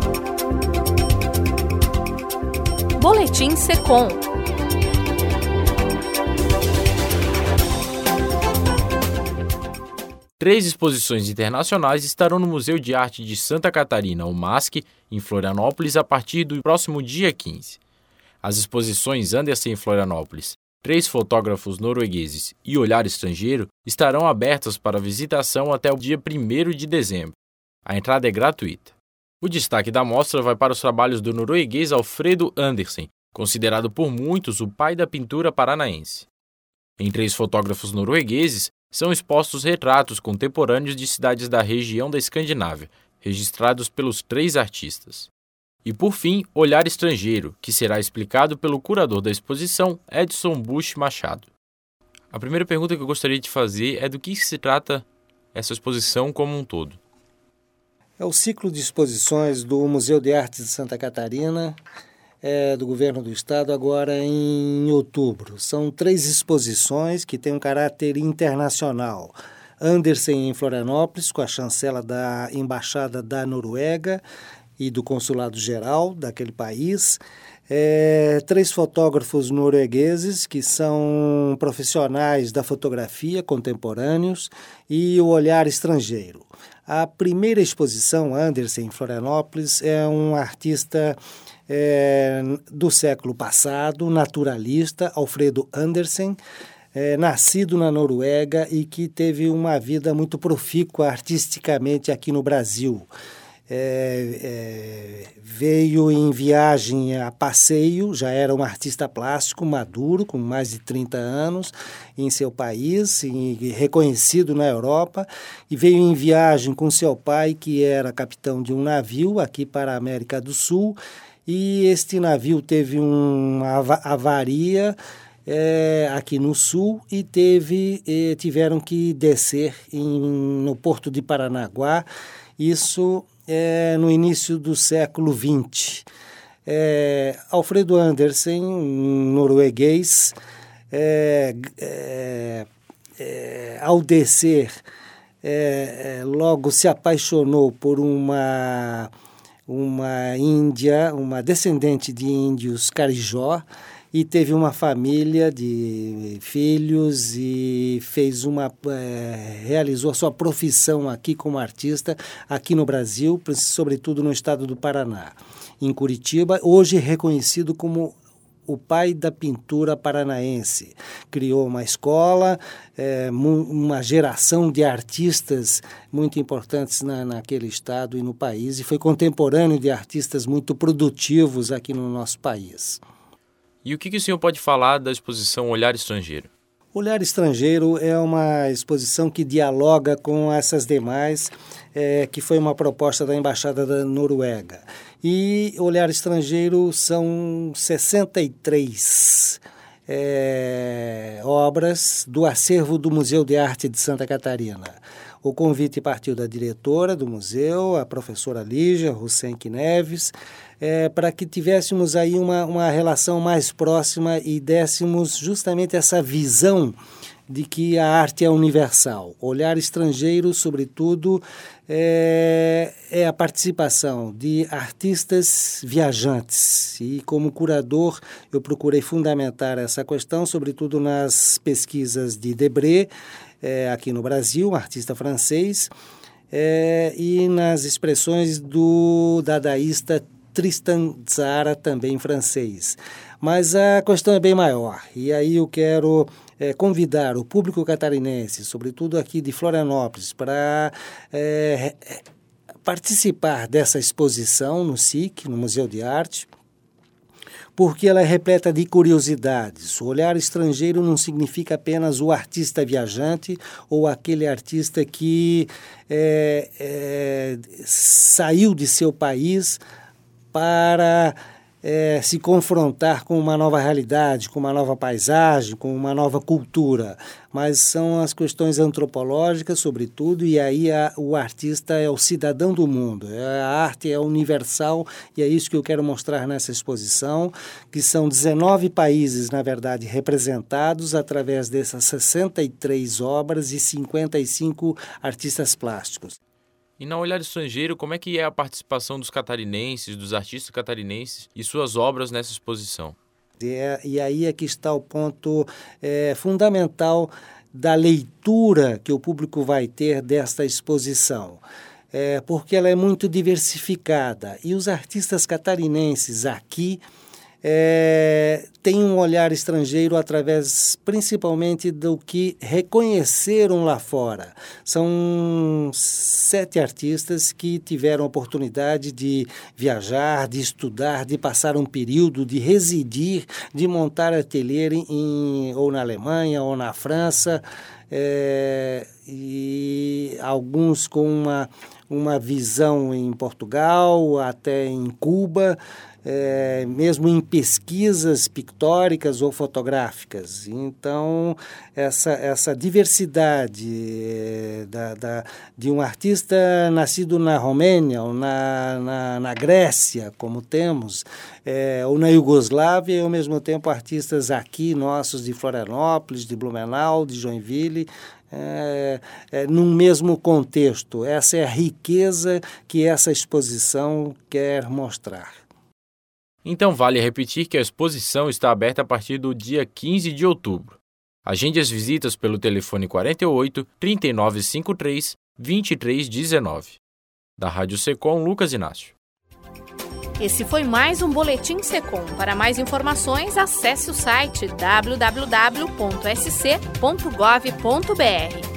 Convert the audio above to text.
Boletim SECOM. Três exposições internacionais estarão no Museu de Arte de Santa Catarina, o MASC, em Florianópolis, a partir do próximo dia 15. As exposições Andersen em Florianópolis, Três fotógrafos noruegueses e Olhar Estrangeiro estarão abertas para visitação até o dia 1º de dezembro. A entrada é gratuita. O destaque da mostra vai para os trabalhos do norueguês Alfredo Andersen, considerado por muitos o pai da pintura paranaense. Em Três fotógrafos noruegueses, são expostos retratos contemporâneos de cidades da região da Escandinávia, registrados pelos 3 artistas. E, por fim, Olhar Estrangeiro, que será explicado pelo curador da exposição, Edson Busch Machado. A primeira pergunta que eu gostaria de fazer é do que se trata essa exposição como um todo. É o ciclo de exposições do Museu de Arte de Santa Catarina, do Governo do Estado, agora em outubro. São 3 exposições que têm um caráter internacional. Andersen em Florianópolis, com a chancela da Embaixada da Noruega e do Consulado Geral daquele país. 3 fotógrafos noruegueses que são profissionais da fotografia, contemporâneos, e o Olhar Estrangeiro. A primeira exposição, Andersen em Florianópolis, é um artista do século passado, naturalista, Alfredo Andersen, nascido na Noruega e que teve uma vida muito profícua artisticamente aqui no Brasil. Veio em viagem a passeio, já era um artista plástico maduro, com mais de 30 anos em seu país, reconhecido na Europa, e veio em viagem com seu pai, que era capitão de um navio aqui para a América do Sul, e este navio teve uma avaria aqui no sul e tiveram que descer no porto de Paranaguá, isso no início do século XX. Alfredo Andersen, um norueguês, ao descer, logo se apaixonou por uma índia, uma descendente de índios Carijó, e teve uma família de filhos e realizou a sua profissão aqui como artista, aqui no Brasil, sobretudo no estado do Paraná, em Curitiba, hoje reconhecido como o pai da pintura paranaense. Criou uma escola, uma geração de artistas muito importantes naquele estado e no país, e foi contemporâneo de artistas muito produtivos aqui no nosso país. E o que o senhor pode falar da exposição Olhar Estrangeiro? Olhar Estrangeiro é uma exposição que dialoga com essas demais, que foi uma proposta da Embaixada da Noruega. E Olhar Estrangeiro são 63 obras do acervo do Museu de Arte de Santa Catarina. O convite partiu da diretora do museu, a professora Lígia Rosenck Neves, para que tivéssemos aí uma relação mais próxima e dessemos justamente essa visão de que a arte é universal. Olhar Estrangeiro, sobretudo, é a participação de artistas viajantes. E, como curador, eu procurei fundamentar essa questão, sobretudo nas pesquisas de Debré, aqui no Brasil, um artista francês, e nas expressões do dadaísta Tristan Tzara, também francês. Mas a questão é bem maior, e aí eu quero convidar o público catarinense, sobretudo aqui de Florianópolis, para participar dessa exposição no SIC, no Museu de Arte, porque ela é repleta de curiosidades. O Olhar Estrangeiro não significa apenas o artista viajante ou aquele artista que saiu de seu país para se confrontar com uma nova realidade, com uma nova paisagem, com uma nova cultura, mas são as questões antropológicas, sobretudo, e aí o artista é o cidadão do mundo, a arte é universal, e é isso que eu quero mostrar nessa exposição, que são 19 países, na verdade, representados através dessas 63 obras e 55 artistas plásticos. E na Olhar Estrangeiro, como é que é a participação dos catarinenses, dos artistas catarinenses e suas obras nessa exposição? E aí é que está o ponto fundamental da leitura que o público vai ter desta exposição. Porque ela é muito diversificada. E os artistas catarinenses aqui têm um olhar estrangeiro através, principalmente, do que reconheceram lá fora. São 7 artistas que tiveram a oportunidade de viajar, de estudar, de passar um período, de residir, de montar ateliê ou na Alemanha ou na França, e alguns com uma visão em Portugal, até em Cuba, mesmo em pesquisas pictóricas ou fotográficas. Então, essa diversidade de um artista nascido na Romênia ou na Grécia, como temos, ou na Iugoslávia, e ao mesmo tempo artistas aqui nossos de Florianópolis, de Blumenau, de Joinville, num mesmo contexto. Essa é a riqueza que essa exposição quer mostrar. Então vale repetir que a exposição está aberta a partir do dia 15 de outubro. Agende as visitas pelo telefone 48 3953 2319. Da Rádio Secom, Lucas Inácio. Esse foi mais um Boletim Secom. Para mais informações, acesse o site www.sc.gov.br.